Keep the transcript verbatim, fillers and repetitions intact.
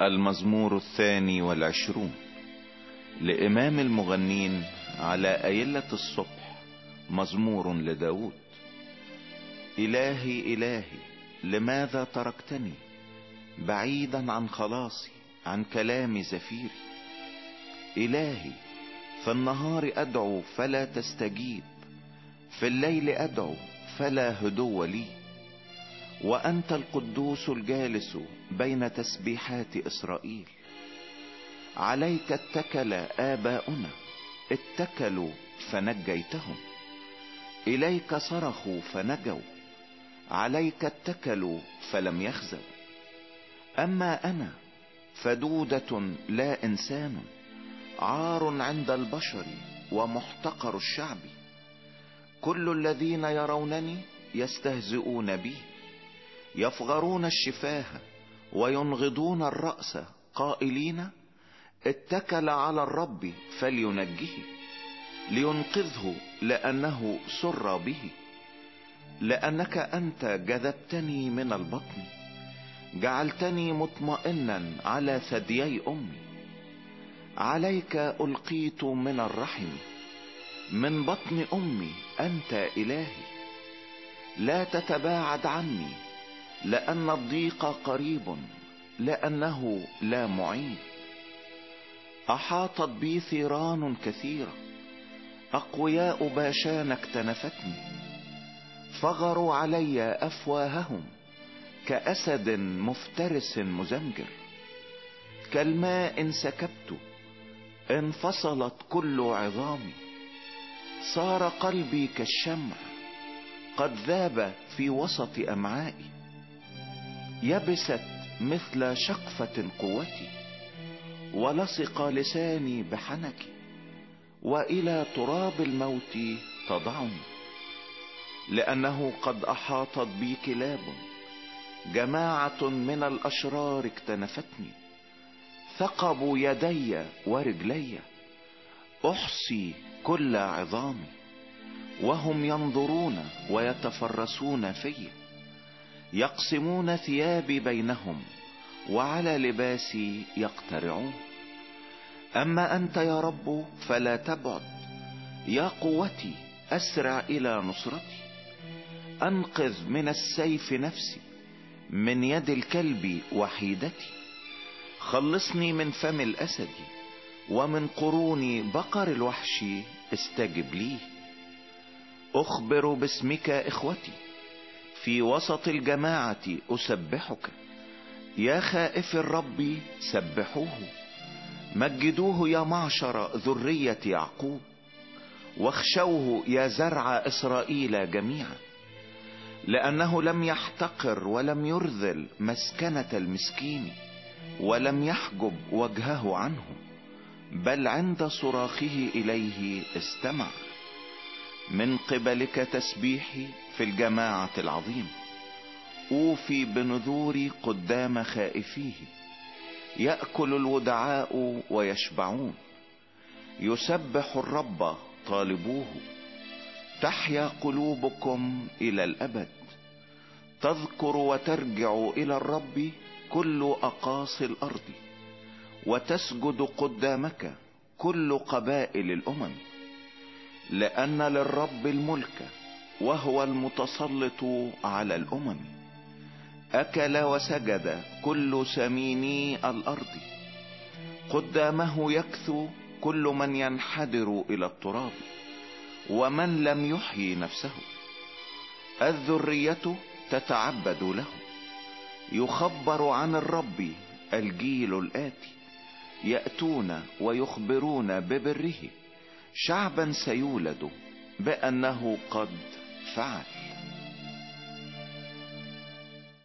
المزمور الثاني والعشرون لإمام المغنين على أيلة الصبح، مزمور لداود. إلهي إلهي لماذا تركتني بعيدا عن خلاصي، عن كلام زفيري؟ إلهي في النهار أدعو فلا تستجيب، في الليل أدعو فلا هدو لي. وأنت القدوس الجالس بين تسبيحات إسرائيل. عليك اتكل آباؤنا، اتكلوا فنجيتهم. إليك صرخوا فنجوا، عليك اتكلوا فلم يخزوا. أما أنا فدودة لا إنسان، عار عند البشر ومحتقر الشعب. كل الذين يرونني يستهزئون بي، يفغرون الشفاه وينغضون الرأس قائلين: اتكل على الرب فلينجه، لينقذه لأنه سر به. لأنك أنت جذبتني من البطن، جعلتني مطمئنا على ثديي أمي. عليك ألقيت من الرحم، من بطن أمي أنت إلهي. لا تتباعد عني، لأن الضيق قريب، لأنه لا معين. أحاطت بي ثيران كثيرة، أقوياء باشان اكتنفتني. فغروا علي أفواههم كأسد مفترس مزمجر. كالماء انسكبت، انفصلت كل عظامي. صار قلبي كالشمع، قد ذاب في وسط أمعائي. يبست مثل شقفة قوتي، ولصق لساني بحنكي. وإلى تراب الموت تضعني، لأنه قد أحاطت بي كلاب، جماعة من الأشرار اكتنفتني. ثقبوا يدي ورجلي، أحصي كل عظامي. وهم ينظرون ويتفرسون في، يقسمون ثيابي بينهم، وعلى لباسي يقترعون. أما أنت يا رب فلا تبعد، يا قوتي أسرع إلى نصرتي. أنقذ من السيف نفسي، من يد الكلب وحيدتي. خلصني من فم الأسد، ومن قرون بقر الوحش استجب لي. أخبر باسمك إخوتي، في وسط الجماعة أسبحك. يا خائف الرب سبحوه، مجدوه يا معشر ذرية يعقوب. واخشوه يا زرع إسرائيل جميعا، لأنه لم يحتقر ولم يرذل مسكنة المسكين، ولم يحجب وجهه عنهم، بل عند صراخه إليه استمع. من قبلك تسبيحي في الجماعة العظيم، أوفي بنذوري قدام خائفيه. يأكل الودعاء ويشبعون، يسبح الرب طالبوه. تحيا قلوبكم إلى الأبد، تذكر وترجع إلى الرب كل أقاصي الأرض. وتسجد قدامك كل قبائل الأمم. لأن للرب الملك، وهو المتسلط على الأمم. أكل وسجد كل سميني الأرض، قدامه يكثو كل من ينحدر إلى التراب، ومن لم يحيي نفسه. الذرية تتعبد له، يخبر عن الرب الجيل الآتي. يأتون ويخبرون ببره، شعبا سيولد بأنه قد فعل.